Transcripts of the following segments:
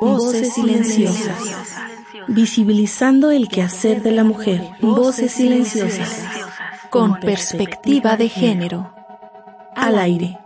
Voces silenciosas. Visibilizando el quehacer de la mujer. Voces silenciosas. Con perspectiva de género. Al aire.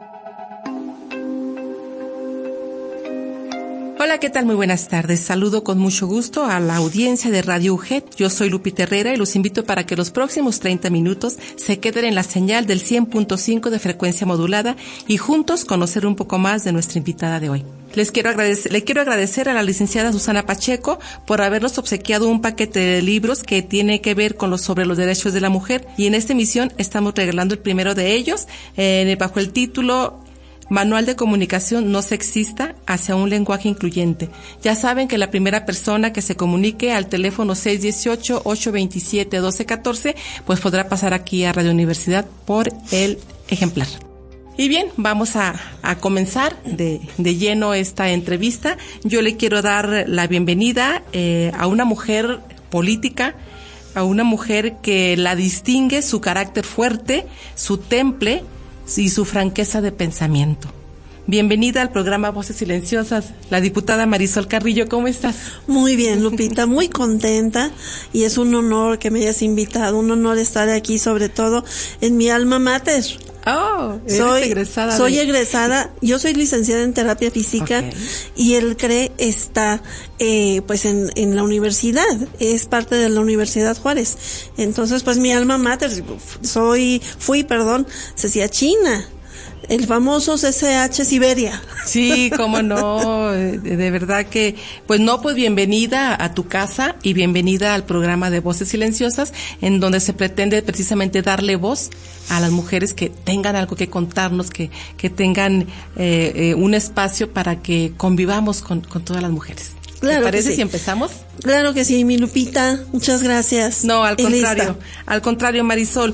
Hola, ¿qué tal? Muy buenas tardes. Saludo con mucho gusto a la audiencia de Radio UGED. Yo soy Lupita Herrera y los invito para que los próximos 30 minutos se queden en la señal del 100.5 de frecuencia modulada y juntos conocer un poco más de nuestra invitada de hoy. Le quiero agradecer a la licenciada Susana Pacheco por habernos obsequiado un paquete de libros que tiene que ver sobre los derechos de la mujer, y en esta emisión estamos regalando el primero de ellos bajo el título Manual de Comunicación No Sexista hacia un lenguaje incluyente. Ya saben que la primera persona que se comunique al teléfono 618-827-1214 pues podrá pasar aquí a Radio Universidad por el ejemplar. Y bien, vamos a comenzar de lleno esta entrevista. Yo le quiero dar la bienvenida a una mujer política, a una mujer que la distingue su carácter fuerte, su temple y su franqueza de pensamiento. Bienvenida al programa Voces Silenciosas, la diputada Marisol Carrillo. ¿Cómo estás? Muy bien, Lupita, muy contenta, y es un honor que me hayas invitado, un honor estar aquí, sobre todo en mi alma mater. Soy egresada. Egresada, yo soy licenciada en terapia física, okay. Y el CRE está pues en la universidad, es parte de la Universidad Juárez. Entonces, pues mi alma mater, fui, Cecilia China, el famoso CCH Siberia. Sí, cómo no, de verdad que, pues bienvenida a tu casa y bienvenida al programa de Voces Silenciosas, en donde se pretende precisamente darle voz a las mujeres que tengan algo que contarnos, que tengan un espacio para que convivamos con todas las mujeres. Claro. ¿Te parece sí. si empezamos? Claro que sí, mi Lupita, muchas gracias. No, al contrario, Marisol.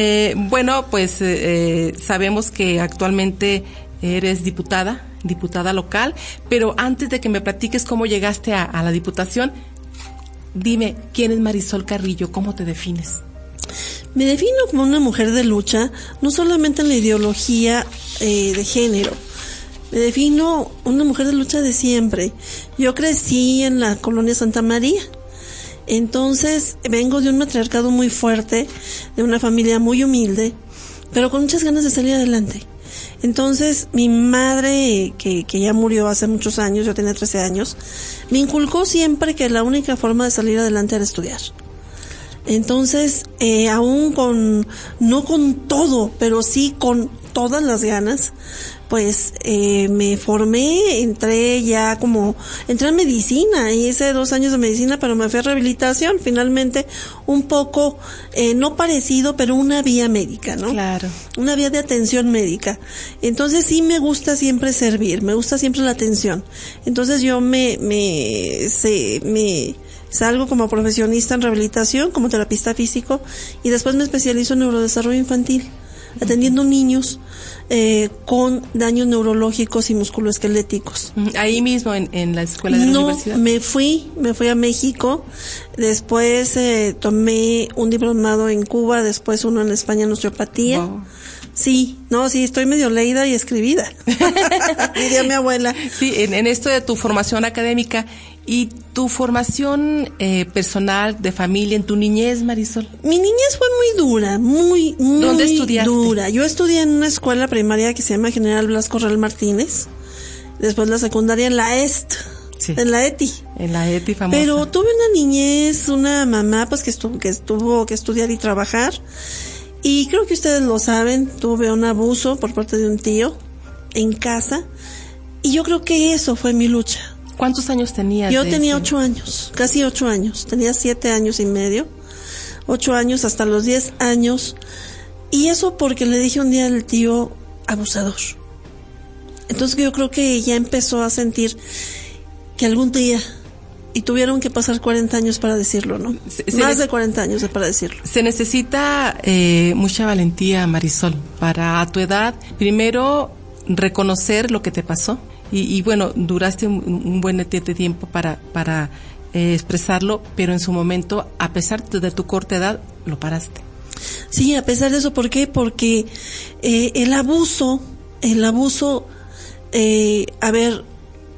Sabemos que actualmente eres diputada local, pero antes de que me platiques cómo llegaste a la diputación, dime, ¿quién es Marisol Carrillo? ¿Cómo te defines? Me defino como una mujer de lucha, no solamente en la ideología de género. Me defino una mujer de lucha de siempre. Yo crecí en la colonia Santa María. Entonces, vengo de un matriarcado muy fuerte, de una familia muy humilde, pero con muchas ganas de salir adelante. Entonces, mi madre, que ya murió hace muchos años, yo tenía 13 años, me inculcó siempre que la única forma de salir adelante era estudiar. Entonces, no con todo, pero sí con todas las ganas, pues me formé, entré a medicina, hice 2 años de medicina, pero me fui a rehabilitación, finalmente un poco, no parecido, pero una vía médica, ¿no? Claro. Una vía de atención médica. Entonces sí me gusta siempre servir, me gusta siempre la atención. Entonces yo salgo como profesionista en rehabilitación, como terapista físico, y después me especializo en neurodesarrollo infantil, atendiendo niños con daños neurológicos y musculoesqueléticos. Ahí mismo en la escuela de la universidad. No, me fui a México, después tomé un diplomado en Cuba, después uno en España en osteopatía. Wow. Sí, estoy medio leída y escribida, diría mi abuela. Sí, en esto de tu formación académica y tu formación personal, de familia, en tu niñez, Marisol. Mi niñez fue muy dura, muy ¿Dónde estudiaste? Dura. Yo estudié en una escuela primaria que se llama General Blasco Real Martínez, después la secundaria en la EST. Sí. En la ETI. En la ETI famosa. Pero tuve una niñez, una mamá pues que tuvo que estudiar y trabajar. Y creo que ustedes lo saben, tuve un abuso por parte de un tío en casa, y yo creo que eso fue mi lucha. ¿Cuántos años tenías? Yo tenía 8 años, casi 8 años, tenía 7 años y medio, 8 años hasta los 10 años, y eso porque le dije un día al tío abusador. Entonces yo creo que ella empezó a sentir que algún día, y tuvieron que pasar 40 años para decirlo, ¿no? Más de 40 años para decirlo. Se necesita mucha valentía, Marisol, para a tu edad, primero reconocer lo que te pasó, y duraste un buen tiempo para expresarlo, pero en su momento, a pesar de tu corta edad, lo paraste. Sí, a pesar de eso, ¿por qué? Porque el abuso,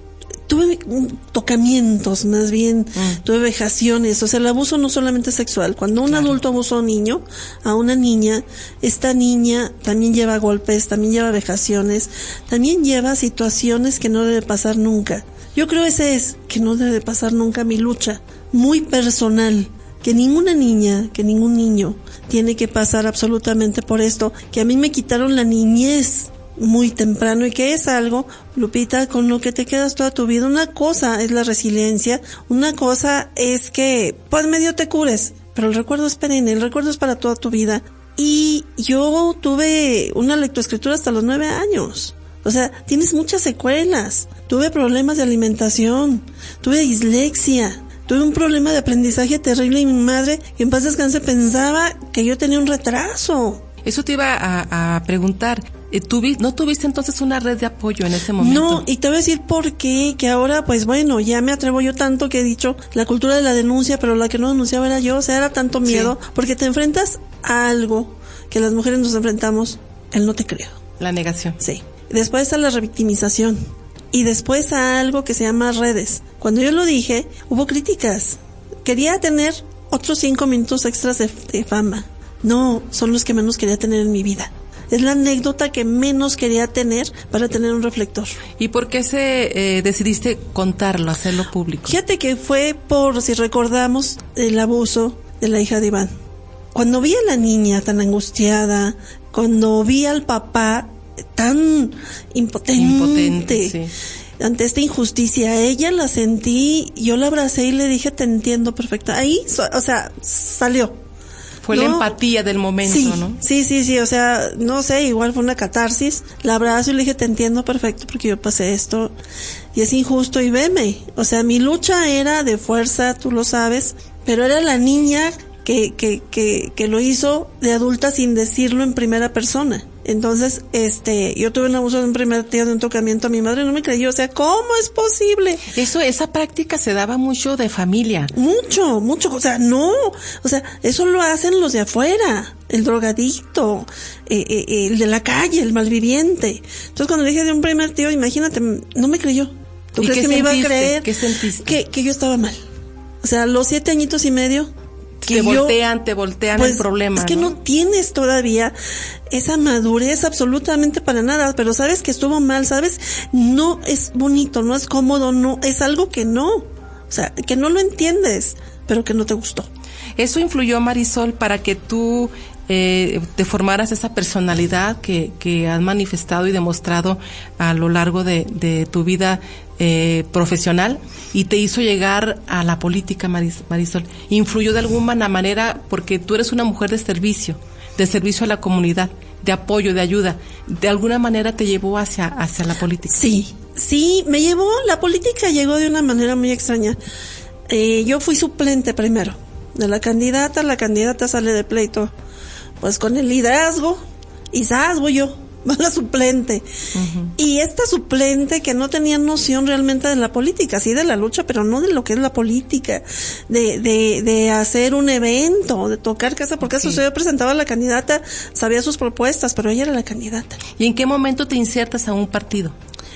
tuve tocamientos, más bien, tuve vejaciones. O sea, el abuso no solamente sexual. Cuando un adulto abusa a un niño, a una niña, esta niña también lleva golpes, también lleva vejaciones, también lleva situaciones que no debe pasar nunca. Yo creo ese es, que no debe pasar nunca mi lucha, muy personal. Que ninguna niña, que ningún niño tiene que pasar absolutamente por esto, que a mí me quitaron la niñez muy temprano y que es algo, Lupita, con lo que te quedas toda tu vida. Una cosa es la resiliencia, una cosa es que pues medio te cures, pero el recuerdo es perenne, el recuerdo es para toda tu vida. Y yo tuve una lectoescritura hasta los 9 años. O sea, tienes muchas secuelas. Tuve problemas de alimentación, tuve dislexia, tuve un problema de aprendizaje terrible y mi madre, que en paz descanse, pensaba que yo tenía un retraso. Eso te iba a preguntar. ¿No tuviste entonces una red de apoyo en ese momento? No, y te voy a decir por qué, que ahora, pues bueno, ya me atrevo yo tanto que he dicho la cultura de la denuncia, pero la que no denunciaba era yo, o sea, era tanto miedo, porque te enfrentas a algo que las mujeres nos enfrentamos, el no te creo. La negación. Sí. Después a la revictimización, y después a algo que se llama redes. Cuando yo lo dije, hubo críticas. Quería tener otros 5 minutos extras de fama. No, son los que menos quería tener en mi vida. Es la anécdota que menos quería tener para tener un reflector. ¿Y por qué decidiste contarlo, hacerlo público? Fíjate que fue por, si recordamos, el abuso de la hija de Iván. Cuando vi a la niña tan angustiada, cuando vi al papá tan impotente sí, ante esta injusticia, ella la sentí, yo la abracé y le dije, te entiendo perfecta. Ahí, o sea, salió. Fue la empatía del momento, sí, ¿no? Sí, o sea, no sé, igual fue una catarsis. La abrazo y le dije, te entiendo perfecto porque yo pasé esto y es injusto y veme. O sea, mi lucha era de fuerza, tú lo sabes, pero era la niña que lo hizo de adulta sin decirlo en primera persona. Entonces, yo tuve un abuso de un primer tío, de un tocamiento, a mi madre no me creyó, o sea, ¿cómo es posible? Esa práctica se daba mucho de familia. Mucho, o sea, no, o sea, eso lo hacen los de afuera, el drogadicto, el de la calle, el malviviente. Entonces, cuando le dije de un primer tío, imagínate, no me creyó. ¿Tú crees que me iba a creer? ¿Qué sentiste? Que yo estaba mal. O sea, a los 7 añitos y medio, te voltean pues, el problema. Es que no tienes todavía esa madurez absolutamente para nada, pero sabes que estuvo mal, sabes, no es bonito, no es cómodo, no, es algo que no, o sea, que no lo entiendes, pero que no te gustó. ¿Eso influyó, Marisol, para que tú te formaras esa personalidad que has manifestado y demostrado a lo largo de tu vida profesional y te hizo llegar a la política, Marisol? ¿Influyó de alguna manera porque tú eres una mujer de servicio a la comunidad, de apoyo, de ayuda? ¿De alguna manera te llevó hacia la política? Sí, me llevó, la política llegó de una manera muy extraña. Yo fui suplente primero de la candidata sale de pleito pues con el liderazgo y voy yo, la suplente. Uh-huh. Y esta suplente que no tenía noción realmente de la política, sí de la lucha, pero no de lo que es la política, de hacer un evento, de tocar casa por casa. Okay. Yo presentaba a la candidata, sabía sus propuestas, pero ella era la candidata. ¿Y en qué momento te insertas a un partido?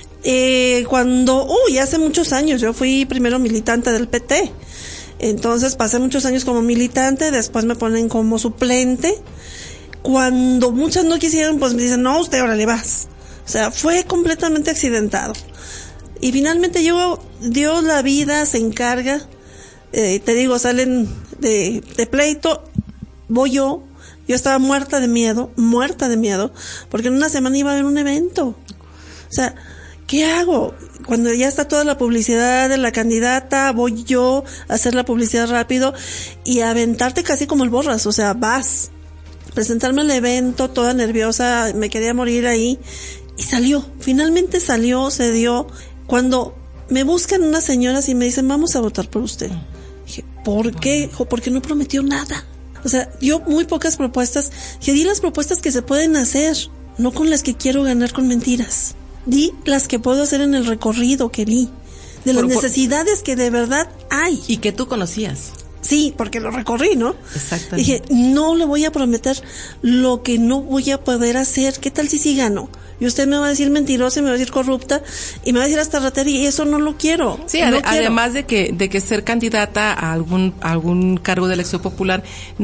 Hace muchos años, yo fui primero militante del PT. Entonces pasé muchos años como militante, después me ponen como suplente. Cuando muchas no quisieron, pues me dicen, no, usted ahora le vas. O sea, fue completamente accidentado. Y finalmente Dios la vida se encarga, te digo, salen de pleito, voy yo estaba muerta de miedo, porque en una semana iba a haber un evento. O sea, ¿qué hago? Cuando ya está toda la publicidad de la candidata, voy yo a hacer la publicidad rápido y a aventarte casi como el Borras, o sea, vas. Presentarme al evento, toda nerviosa, me quería morir ahí, y finalmente salió, se dio. Cuando me buscan unas señoras y me dicen, vamos a votar por usted. Dije, ¿por qué? Porque no prometió nada. O sea, dio muy pocas propuestas, que di las propuestas que se pueden hacer, no con las que quiero ganar con mentiras. Di las que puedo hacer en el recorrido que vi, de las necesidades que de verdad hay. Y que tú conocías. Sí, porque lo recorrí, ¿no? Exactamente. Dije, no le voy a prometer lo que no voy a poder hacer. ¿Qué tal si sí gano? Y usted me va a decir mentirosa, y me va a decir corrupta, y me va a decir hasta ratera, y eso no lo quiero. Sí, no además de que ser candidata a algún cargo de elección popular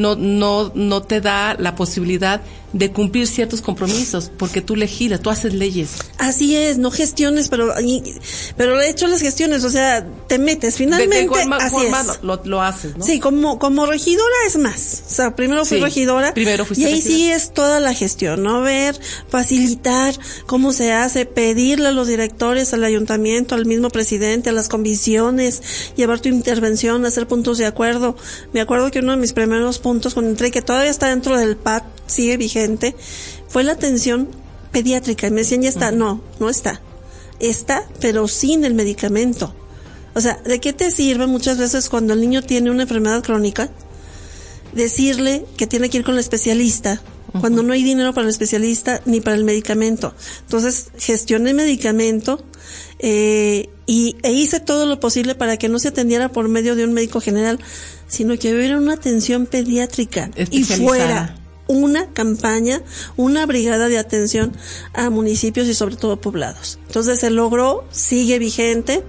no te da la posibilidad de cumplir ciertos compromisos, porque tú legislas, tú haces leyes. Así es, no gestiones, pero de hecho las gestiones, o sea, te metes finalmente, de igual así forma es. Lo haces, ¿no? Sí, como regidora es más, o sea, primero fui regidora, y ahí sí es toda la gestión, ¿no? Ver, facilitar cómo se hace, pedirle a los directores, al ayuntamiento, al mismo presidente, a las comisiones, llevar tu intervención, hacer puntos de acuerdo. Me acuerdo que uno de mis primeros puntos cuando entré, que todavía está dentro del PAT, sigue vigente, fue la atención pediátrica. Y me decían, ya está. No está. Está, pero sin el medicamento. O sea, ¿de qué te sirve muchas veces cuando el niño tiene una enfermedad crónica? Decirle que tiene que ir con el especialista, cuando no hay dinero para el especialista ni para el medicamento. Entonces, gestioné medicamento, e hice todo lo posible para que no se atendiera por medio de un médico general, sino que hubiera una atención pediátrica y fuera una campaña, una brigada de atención a municipios y sobre todo poblados. Entonces se logró, sigue vigente.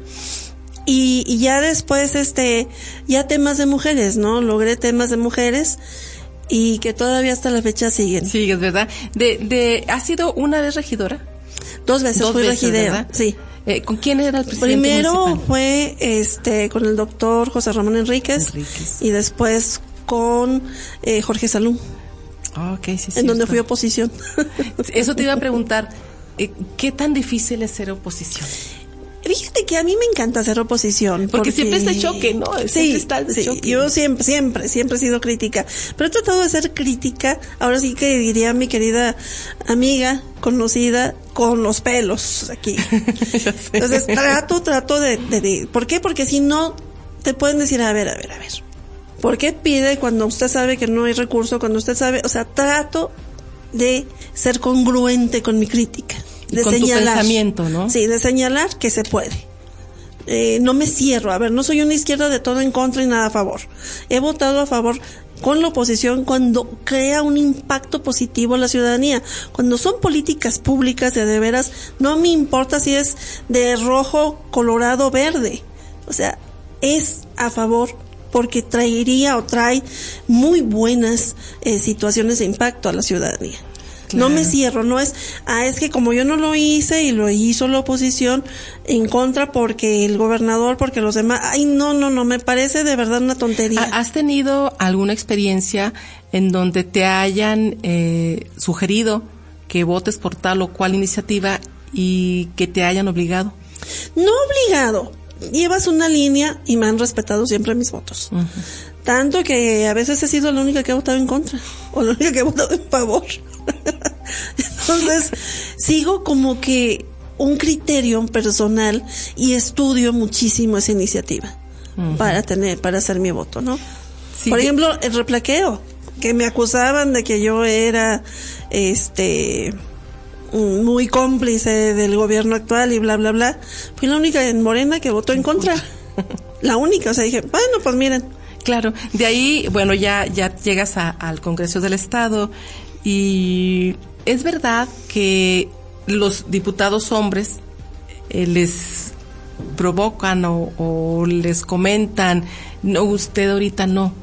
Y ya después, ya temas de mujeres, ¿no? Logré temas de mujeres y que todavía hasta la fecha siguen. Sí, es verdad. ¿Has sido una vez regidora? 2 veces fui regidora, sí. ¿Con quién era el presidente Primero municipal? Fue, con el doctor José Ramón Enríquez. Y después con, Jorge Salum. Okay, sí, en donde fui oposición. Eso te iba a preguntar, ¿qué tan difícil es ser oposición? Fíjate que a mí me encanta hacer oposición. Porque siempre es de choque, ¿no? Sí, está de choque. Yo siempre he sido crítica. Pero he tratado de ser crítica, ahora sí que diría mi querida amiga, conocida, con los pelos aquí. Entonces trato de, ¿por qué? Porque si no, te pueden decir, a ver. ¿Por qué pide cuando usted sabe que no hay recurso, cuando usted sabe? O sea, trato de ser congruente con mi crítica. De con señalar, tu pensamiento, ¿no? Sí, de señalar que se puede. No me cierro. A ver, no soy una izquierda de todo en contra y nada a favor. He votado a favor con la oposición cuando crea un impacto positivo a la ciudadanía. Cuando son políticas públicas de veras, no me importa si es de rojo, colorado, verde. O sea, es a favor porque trae muy buenas situaciones de impacto a la ciudadanía. Claro. No me cierro, no es que como yo no lo hice y lo hizo la oposición en contra porque el gobernador, porque los demás, no, me parece de verdad una tontería. ¿Has tenido alguna experiencia en donde te hayan sugerido que votes por tal o cual iniciativa y que te hayan obligado? No obligado, llevas una línea y me han respetado siempre mis votos. Uh-huh. Tanto que a veces he sido la única que ha votado en contra o la única que ha votado en favor. Entonces, sigo como que un criterio personal y estudio muchísimo esa iniciativa para hacer mi voto, ¿no? Sí. Por ejemplo, el replaqueo, que me acusaban de que yo era muy cómplice del gobierno actual y bla, bla, bla. Fui la única en Morena que votó en contra. La única, o sea, dije, bueno, pues miren. Claro, de ahí, bueno, ya llegas al Congreso del Estado y es verdad que los diputados hombres les provocan o les comentan, no, usted ahorita no,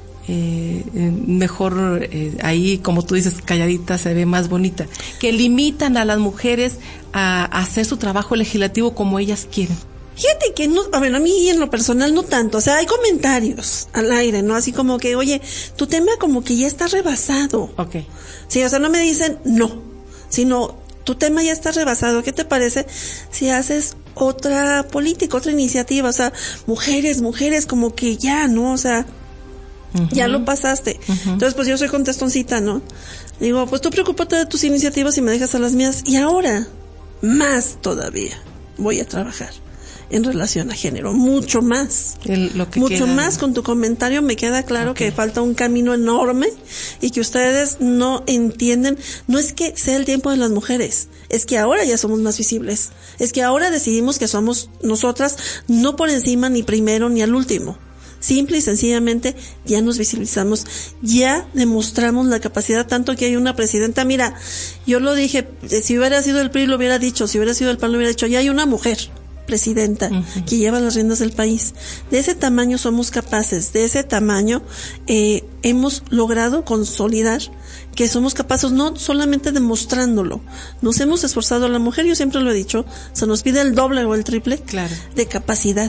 mejor ahí, como tú dices, calladita se ve más bonita, que limitan a las mujeres a hacer su trabajo legislativo como ellas quieren. Fíjate que no, a mí en lo personal no tanto, o sea, hay comentarios al aire, ¿no? Así como que, oye, tu tema como que ya está rebasado. Okay. Sí, o sea, no me dicen no, sino tu tema ya está rebasado. ¿Qué te parece si haces otra política, otra iniciativa? O sea, mujeres, como que ya, ¿no? O sea, ya lo pasaste. Entonces, pues yo soy contestoncita, ¿no? Digo, pues tú preocúpate de tus iniciativas y me dejas a las mías. Y ahora, más todavía, voy a trabajar en relación a género, mucho más. Mucho más. Con tu comentario me queda claro que falta un camino enorme y que ustedes no entienden. No es que sea el tiempo de las mujeres, es que ahora ya somos más visibles. Es que ahora decidimos que somos nosotras, no por encima, ni primero, ni al último, Simple y sencillamente ya nos visibilizamos, ya demostramos la capacidad, tanto que hay una presidenta, mira, yo lo dije, si hubiera sido el PRI lo hubiera dicho, si hubiera sido el PAN lo hubiera dicho, ya hay una mujer presidenta que lleva las riendas del país. De ese tamaño somos capaces, de ese tamaño hemos logrado consolidar que somos capaces, no solamente demostrándolo, nos hemos esforzado. A la mujer, yo siempre lo he dicho, se nos pide el doble o el triple de capacidad.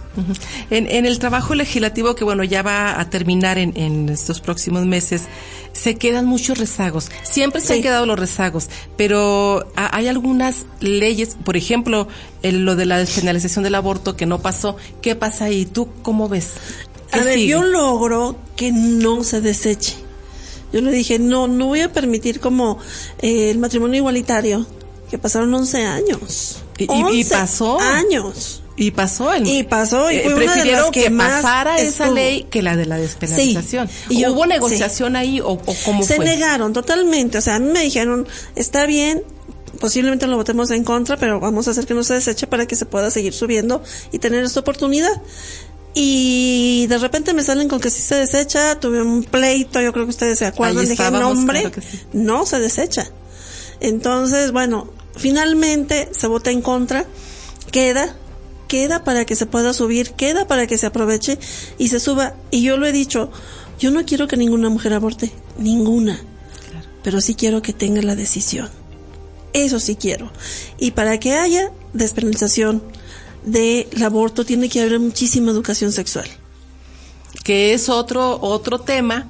En el trabajo legislativo, que bueno, ya va a terminar en estos próximos meses, se quedan muchos rezagos. Siempre se han quedado los rezagos, pero hay algunas leyes, por ejemplo, lo de la despenalización del aborto que no pasó. ¿Qué pasa ahí? ¿Tú cómo ves? A ver, yo logro que no se deseche. Yo le dije, no voy a permitir como el matrimonio igualitario, que pasaron 11 años. ¿Y pasó? Años. Y pasó y fue una de las que pasara esa ley que la de la despenalización. Sí. ¿Hubo negociación ahí o cómo se fue? Se negaron totalmente, o sea, a mí me dijeron, está bien, posiblemente lo votemos en contra, pero vamos a hacer que no se deseche para que se pueda seguir subiendo y tener esta oportunidad. Y de repente me salen con que sí se desecha, tuve un pleito, yo creo que ustedes se acuerdan, dije, no hombre, claro que sí. No se desecha. Entonces, bueno, finalmente se vota en contra, queda para que se pueda subir, queda para que se aproveche y se suba. Y yo lo he dicho, yo no quiero que ninguna mujer aborte, ninguna, pero sí quiero que tenga la decisión. Eso sí quiero. Y para que haya despenalización del aborto tiene que haber muchísima educación sexual. Que es otro tema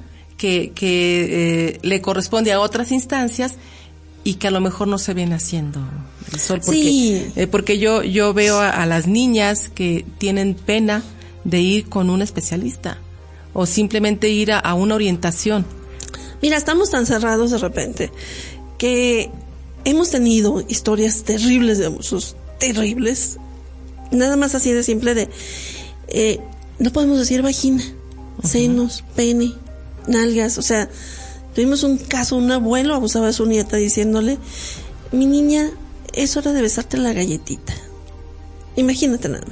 que le corresponde a otras instancias y que a lo mejor no se viene haciendo, Marisol, porque, sí. Porque yo veo a las niñas que tienen pena de ir con un especialista o simplemente ir a una orientación. Mira, estamos tan cerrados de repente que hemos tenido historias terribles de abusos, terribles, nada más así de simple de no podemos decir vagina, senos, pene, nalgas, o sea, tuvimos un caso, un abuelo abusaba de su nieta diciéndole, mi niña, es hora de besarte la galletita. Imagínate nada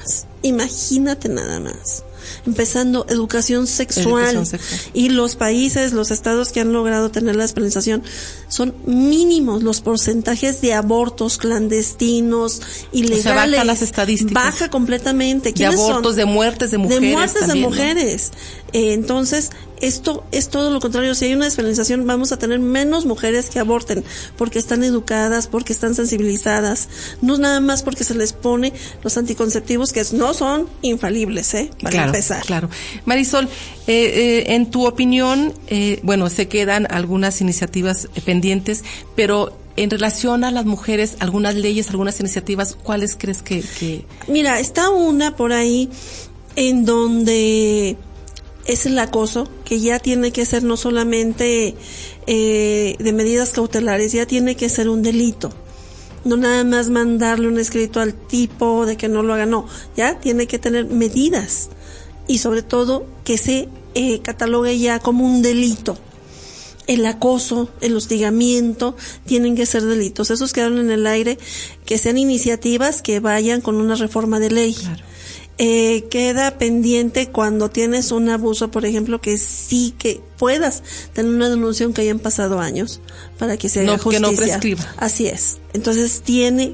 más. Empezando educación sexual. Y los países, los estados que han logrado tener la despenalización, son mínimos los porcentajes de abortos clandestinos, ilegales. O sea, baja las estadísticas. Baja completamente. De abortos, son? De muertes de mujeres. De muertes también, de mujeres. ¿No? Entonces, esto es todo lo contrario. Si hay una despenalización, vamos a tener menos mujeres que aborten, porque están educadas, porque están sensibilizadas. No nada más porque se les pone los anticonceptivos, que no son infalibles, para empezar. Claro. Marisol, en tu opinión, bueno, se quedan algunas iniciativas pendientes, pero en relación a las mujeres, algunas leyes, algunas iniciativas, ¿cuáles crees que...? Mira, está una por ahí en donde es el acoso, que ya tiene que ser no solamente de medidas cautelares, ya tiene que ser un delito. No nada más mandarle un escrito al tipo de que no lo haga, no, ya tiene que tener medidas y sobre todo que se catalogue ya como un delito. El acoso, el hostigamiento tienen que ser delitos. Esos quedaron en el aire, que sean iniciativas que vayan con una reforma de ley. Claro. Queda pendiente cuando tienes un abuso, por ejemplo, que sí que puedas tener una denuncia que hayan pasado años para que se haga justicia. Que no prescriba. Así es. Entonces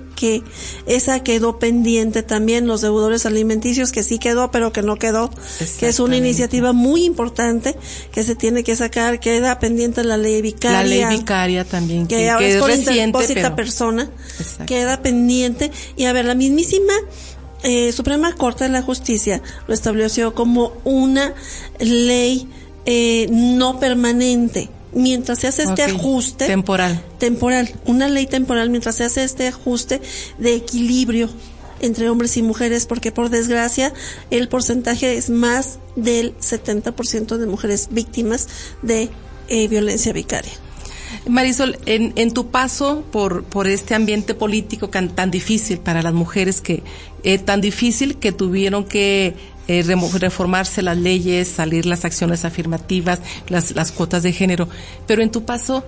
esa quedó pendiente también, los deudores alimenticios, que sí quedó, pero que no quedó, que es una iniciativa muy importante que se tiene que sacar. Queda pendiente la ley vicaria. La ley vicaria también, que es por reciente, pero persona. Exacto. Queda pendiente. Y a ver, la mismísima Suprema Corte de la Justicia lo estableció como una ley no permanente. Mientras se hace este ajuste temporal, una ley temporal, mientras se hace este ajuste de equilibrio entre hombres y mujeres, porque por desgracia el porcentaje es más del 70% de mujeres víctimas de violencia vicaria. Marisol, en tu paso por este ambiente político tan difícil para las mujeres, tan difícil que tuvieron que reformarse las leyes, salir las acciones afirmativas, las cuotas de género, pero en tu paso,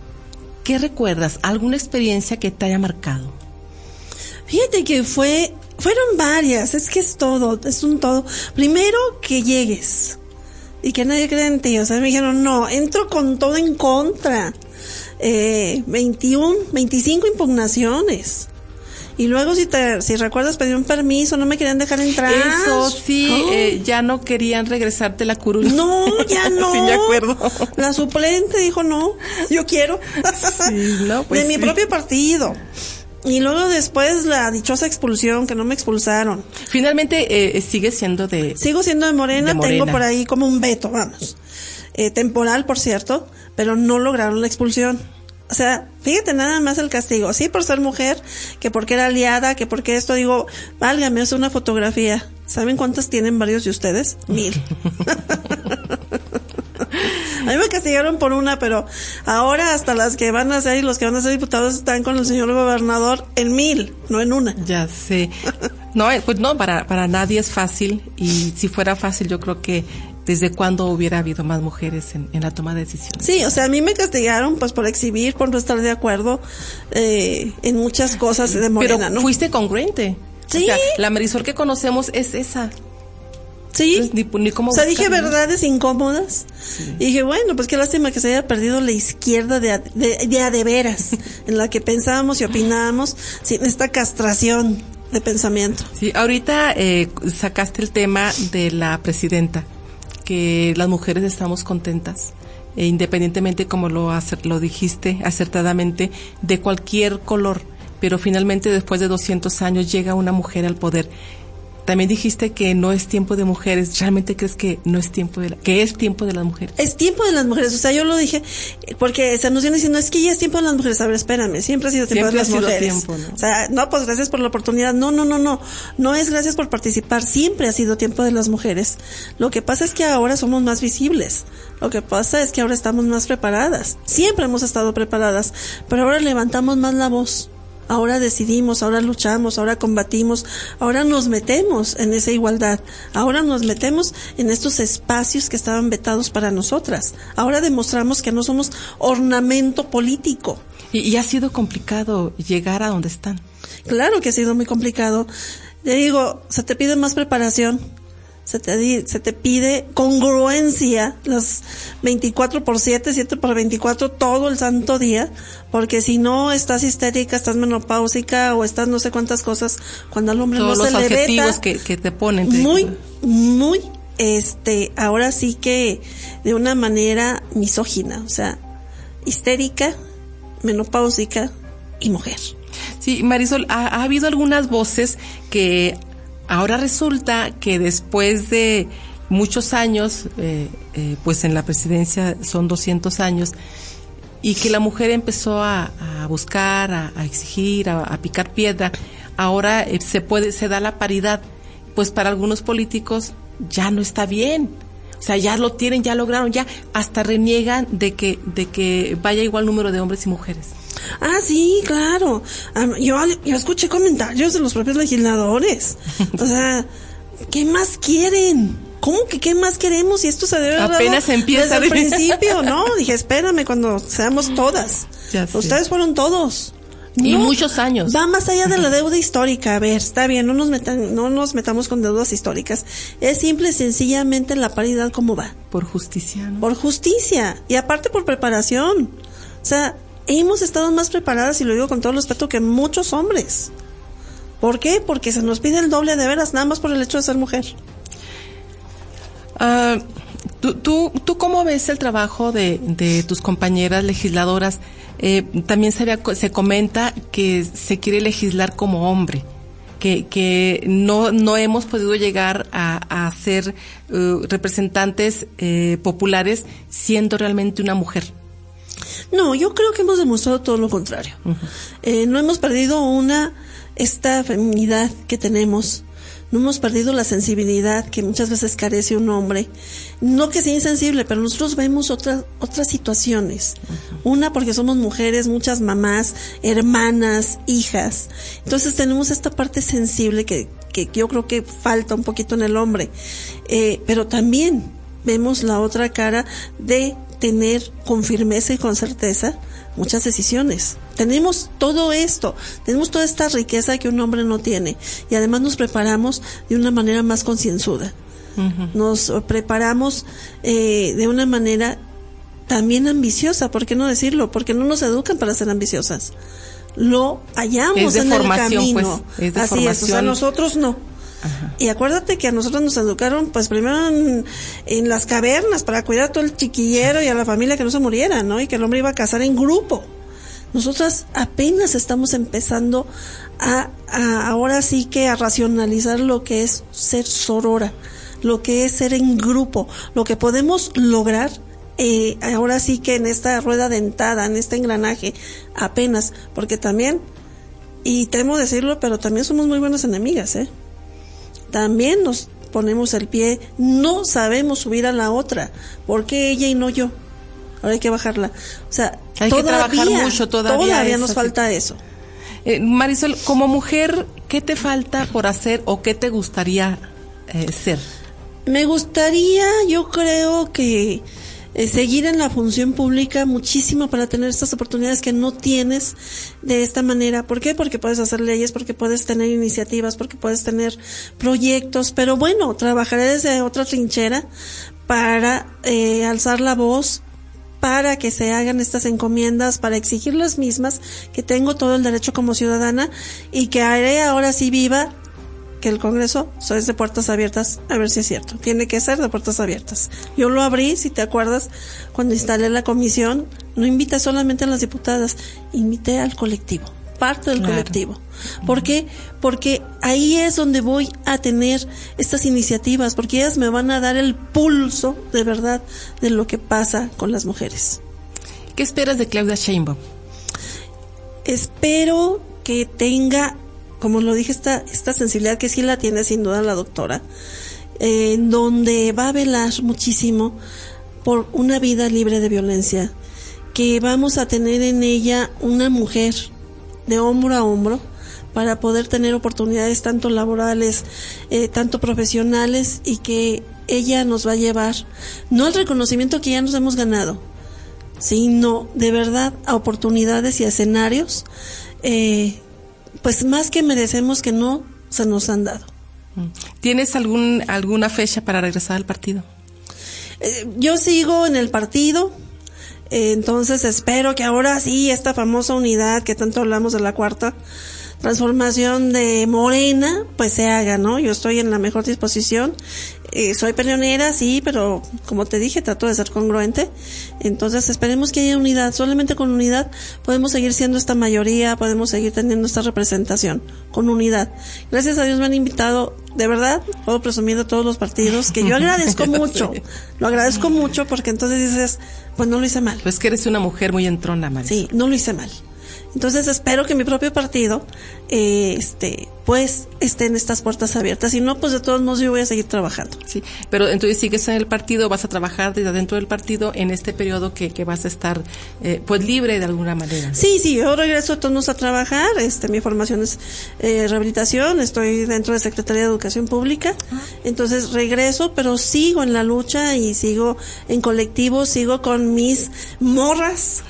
¿qué recuerdas? ¿Alguna experiencia que te haya marcado? Fíjate que fue Fueron varias, es que es todo, es un todo. Primero, que llegues y que nadie cree en ti. O sea, me dijeron, no, entro con todo en contra. 25 impugnaciones. Y luego, si recuerdas, pedí un permiso, no me querían dejar entrar. Eso sí, ya no querían regresarte la curul. No, ya no. Sí, me acuerdo. La suplente dijo, no, yo quiero. Sí, no, pues de mi propio partido. Y luego después la dichosa expulsión, que no me expulsaron. Finalmente, sigue siendo de... Sigo siendo de Morena, tengo por ahí como un veto, vamos. Temporal, por cierto, pero no lograron la expulsión. O sea, fíjate nada más el castigo. Sí, por ser mujer, que porque era aliada, que porque esto, digo, válgame, es una fotografía. ¿Saben cuántas tienen varios de ustedes? 1000. A mí me castigaron por una, pero ahora hasta las que van a ser y los que van a ser diputados están con el señor gobernador en 1000, no en una. Ya sé. No, pues no, para nadie es fácil, y si fuera fácil yo creo que desde cuándo hubiera habido más mujeres en la toma de decisiones. Sí, o sea, a mí me castigaron pues por exhibir, por no estar de acuerdo en muchas cosas de Morena, pero ¿no? fuiste congruente. Sí. O sea, la Marisol que conocemos es esa. Sí. Entonces, ni cómo o sea, buscar, dije ¿no? verdades incómodas. Sí. Y dije, bueno, pues qué lástima que se haya perdido la izquierda de a de veras, en la que pensábamos y opinábamos, sin esta castración de pensamiento. Sí, ahorita sacaste el tema de la presidenta, que las mujeres estamos contentas, independientemente, como lo dijiste acertadamente, de cualquier color, pero finalmente después de 200 años llega una mujer al poder. También dijiste que no es tiempo de mujeres. ¿Realmente crees que no es tiempo que es tiempo de las mujeres? Es tiempo de las mujeres. O sea, yo lo dije porque se nos viene diciendo, es que ya es tiempo de las mujeres. A ver, espérame, siempre ha sido tiempo de las mujeres. Tiempo, ¿no? O sea, no, pues gracias por la oportunidad. No. No es gracias por participar. Siempre ha sido tiempo de las mujeres. Lo que pasa es que ahora somos más visibles. Lo que pasa es que ahora estamos más preparadas. Siempre hemos estado preparadas, pero ahora levantamos más la voz. Ahora decidimos, ahora luchamos, ahora combatimos, ahora nos metemos en esa igualdad, ahora nos metemos en estos espacios que estaban vetados para nosotras. Ahora demostramos que no somos ornamento político. Y ha sido complicado llegar a donde están. Claro que ha sido muy complicado. Te digo, se te pide más preparación. Se te pide congruencia, las 24/7, 7/24, todo el santo día, porque si no estás histérica, estás menopáusica o estás no sé cuántas cosas, cuando al hombre todos no se le veta. Todos los adjetivos que te ponen. Muy, ahora sí que de una manera misógina, o sea, histérica, menopáusica y mujer. Sí, Marisol, ha habido algunas voces que ahora resulta que después de muchos años, pues en la presidencia son 200 años, y que la mujer empezó a buscar, a exigir, a picar piedra, ahora se da la paridad, pues para algunos políticos ya no está bien. O sea, ya lo tienen, ya lograron, ya hasta reniegan de que vaya igual número de hombres y mujeres. Ah, sí, claro. Yo escuché comentarios de los propios legisladores. O sea, ¿qué más quieren? ¿Cómo que qué más queremos? Y esto se debe haber apenas dado empieza desde el principio, ¿no? Dije, espérame cuando seamos todas. Ustedes fueron todos. Y no, muchos años. Va más allá de la deuda histórica. A ver, está bien, no nos metamos con deudas históricas. Es simple y sencillamente la paridad como va. Por justicia, ¿no? Por justicia. Y aparte por preparación. O sea, hemos estado más preparadas, y lo digo con todo respeto, que muchos hombres. ¿Por qué? Porque se nos pide el doble de veras, nada más por el hecho de ser mujer. ¿Tú cómo ves el trabajo de tus compañeras legisladoras? También se comenta que se quiere legislar como hombre, que no hemos podido llegar a ser representantes populares siendo realmente una mujer. No, yo creo que hemos demostrado todo lo contrario. Uh-huh. No hemos perdido esta feminidad que tenemos. No hemos perdido la sensibilidad que muchas veces carece un hombre. No que sea insensible, pero nosotros vemos otras situaciones. Uh-huh. Una, porque somos mujeres, muchas mamás, hermanas, hijas. Entonces tenemos esta parte sensible que yo creo que falta un poquito en el hombre. Pero también vemos la otra cara de tener con firmeza y con certeza muchas decisiones tenemos todo esto, tenemos toda esta riqueza que un hombre no tiene, y además nos preparamos de una manera más concienzuda. Nos preparamos de una manera también ambiciosa, ¿por qué no decirlo? Porque no nos educan para ser ambiciosas. Lo hallamos en el camino. Pues, es de así formación. es, o sea, nosotros no. Ajá. Y acuérdate que a nosotros nos educaron, pues primero en las cavernas para cuidar a todo el chiquillero y a la familia que no se muriera, ¿no? Y que el hombre iba a casar en grupo. Nosotras apenas estamos empezando a ahora sí que a racionalizar lo que es ser sorora, lo que es ser en grupo, lo que podemos lograr ahora sí que en esta rueda dentada, en este engranaje, apenas, porque también, y temo decirlo, pero también somos muy buenas enemigas, también nos ponemos el pie, no sabemos subir a la otra, ¿por qué ella y no yo? Ahora hay que bajarla, o sea, hay que trabajar mucho, todavía nos falta eso. Marisol, como mujer, ¿qué te falta por hacer o qué te gustaría ser? Me gustaría, yo creo que seguir en la función pública muchísimo para tener estas oportunidades que no tienes de esta manera. ¿Por qué? Porque puedes hacer leyes, porque puedes tener iniciativas, porque puedes tener proyectos, pero bueno, trabajaré desde otra trinchera para alzar la voz, para que se hagan estas encomiendas, para exigir las mismas, que tengo todo el derecho como ciudadana y que haré ahora sí viva que el Congreso es de puertas abiertas, a ver si es cierto, tiene que ser de puertas abiertas. Yo lo abrí, si te acuerdas, cuando instalé la comisión, no invité solamente a las diputadas, invité al colectivo, parte del colectivo. ¿Por qué? Porque ahí es donde voy a tener estas iniciativas, porque ellas me van a dar el pulso de verdad de lo que pasa con las mujeres. ¿Qué esperas de Claudia Sheinbaum? Espero que tenga, como lo dije, esta sensibilidad que sí la tiene sin duda la doctora, donde va a velar muchísimo por una vida libre de violencia, que vamos a tener en ella una mujer de hombro a hombro para poder tener oportunidades tanto laborales, tanto profesionales, y que ella nos va a llevar, no al reconocimiento que ya nos hemos ganado, sino de verdad a oportunidades y a escenarios pues más que merecemos, que no se nos han dado. ¿Tienes alguna fecha para regresar al partido? Yo sigo en el partido, entonces espero que ahora sí esta famosa unidad que tanto hablamos de la cuarta transformación de Morena pues se haga, ¿no? Yo estoy en la mejor disposición, soy peleonera, sí, pero como te dije, trato de ser congruente. Entonces esperemos que haya unidad. Solamente con unidad podemos seguir siendo esta mayoría, podemos seguir teniendo esta representación, con unidad. Gracias a Dios me han invitado, de verdad, puedo presumir de todos los partidos, que yo agradezco mucho, lo agradezco mucho, porque entonces dices, pues no lo hice mal. Pues que eres una mujer muy entrona, Marisol. Sí, no lo hice mal. Entonces espero que mi propio partido pues esté en estas puertas abiertas, y no, pues de todos modos yo voy a seguir trabajando. Sí, pero entonces sigues en el partido, vas a trabajar desde adentro del partido en este periodo que vas a estar pues libre de alguna manera. Sí, yo regreso a todos a trabajar, mi formación es rehabilitación, estoy dentro de Secretaría de Educación Pública, entonces regreso, pero sigo en la lucha y sigo en colectivo, sigo con mis morras.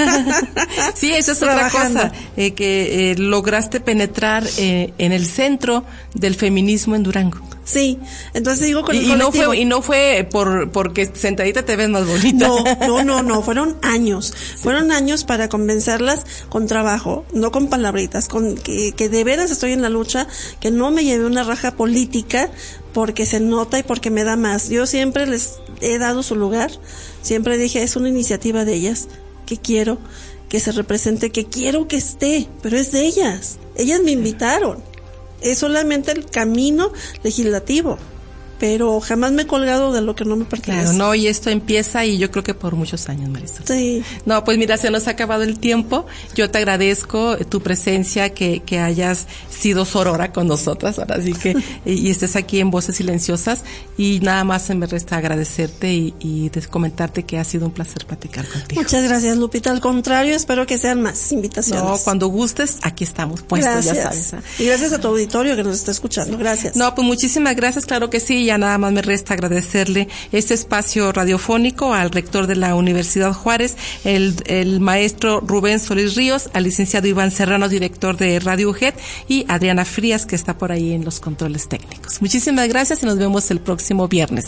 Sí, eso es trabajando. Otra cosa, que lograste penetrar en el centro del feminismo en Durango. Sí, entonces digo con el colectivo. Y no fue porque sentadita te ves más bonita. No, fueron años. Sí. Fueron años para convencerlas con trabajo, no con palabritas, con que de veras estoy en la lucha, que no me llevé una raja política, porque se nota y porque me da más. Yo siempre les he dado su lugar, siempre dije, es una iniciativa de ellas, que quiero que se represente, que quiero que esté, pero es de ellas. Ellas me invitaron. Es solamente el camino legislativo, pero jamás me he colgado de lo que no me pertenece. Claro, no, y esto empieza, y yo creo que por muchos años, Marisol. Sí. No, pues mira, se nos ha acabado el tiempo. Yo te agradezco tu presencia, que hayas sido sorora con nosotras, ahora sí que, y estés aquí en Voces Silenciosas, y nada más me resta agradecerte y comentarte que ha sido un placer platicar contigo. Muchas gracias, Lupita. Al contrario, espero que sean más invitaciones. No, cuando gustes, aquí estamos puestos, gracias. Ya sabes. Y gracias a tu auditorio que nos está escuchando. Gracias. No, pues muchísimas gracias, claro que sí. ya nada más me resta agradecerle este espacio radiofónico al rector de la Universidad Juárez, el maestro Rubén Solís Ríos, al licenciado Iván Serrano, director de Radio UGED, y Adriana Frías, que está por ahí en los controles técnicos. Muchísimas gracias y nos vemos el próximo viernes.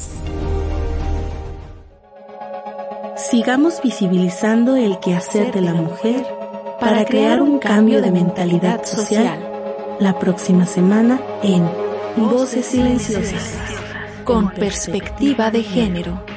Sigamos visibilizando el quehacer de la mujer para crear un cambio de mentalidad social. La próxima semana en Voces Silenciosas. Con perspectiva de género.